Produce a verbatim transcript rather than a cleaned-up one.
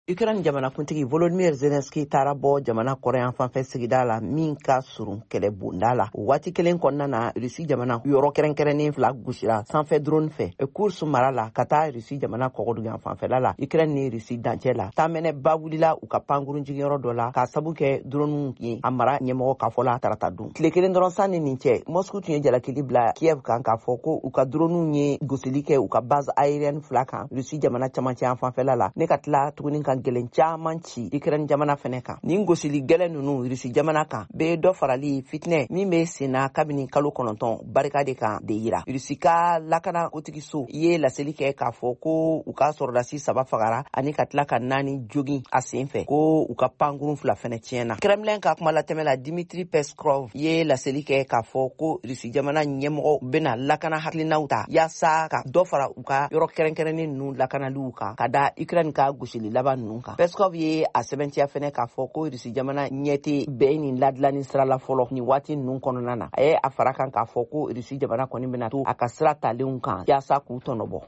Ukraine jamana kuntigi Volodymyr Zelensky taara bɔ jamana kɔrɔyan fanfɛ sigida la min ka surun kɛlɛ bonda la. Waati kelen kɔnɔna na Rusi jamana yɔrɔ kɛrɛnkɛrɛnnen fila gosira sanfɛ drone fɛ. Course mara la ka taa Rusi jamana kɔgɔdugan fanfɛla la. Ukraine ni Rusi dancɛ la. Taamɛnɛ ba wulila u ka pankurun jigiyɔrɔ dɔ la ka sabu kɛ drone ye a mara ɲɛmɔgɔ ka fɔ la tarata dun. Tile kelen dɔrɔn san ni nin cɛ Moscow tun ye jalakili bila Kiev kan k'a fɔ ko u ka drone ye gosili kɛ u ka base aérienne fila kan Rusi jamana camancɛ fanfɛla la. Ne ka tila tuguni ka gɛlɛn caman ci Ukraine jamana fɛnɛ kan. Nin gosili gɛlɛn ninnu Rusi jamana kan bɛ dɔ farali fitinɛ min bɛ senna kabini kalo kɔnɔntɔn barikade kan de yira. Rusi ka lakana kotigiso ye laseli kɛ k'a fɔ ko u ka sɔrɔdasi saba fagara ani ka tila ka naani jogi a sen fɛ ko u ka pankurun fila fɛnɛ tiɲɛna. Kremlin ka kuma latɛmɛ la Dmitry Peskov ye laseli kɛ k'a fɔ ko Rusi jamana ɲɛmɔgɔ bɛna lakana hakilinaw ta yaasa ka dɔ fara u ka yɔrɔ kɛrɛnkɛrɛnnen ninnu lakanaliw kan ka da Ukraine ka gosili laban ninnu kan. Peskov ye a sɛbɛntiya fɛnɛ k'a fɔ ko Rusi jamana ɲɛte bɛɛ nin ladilanni sira la fɔlɔ nin waati ninnu kɔnɔna na. A ye a fara kan k'a fɔ ko Rusi jamana kɔni bɛna to a ka sira talenw kan yaasa k'u tɔnɔbɔ.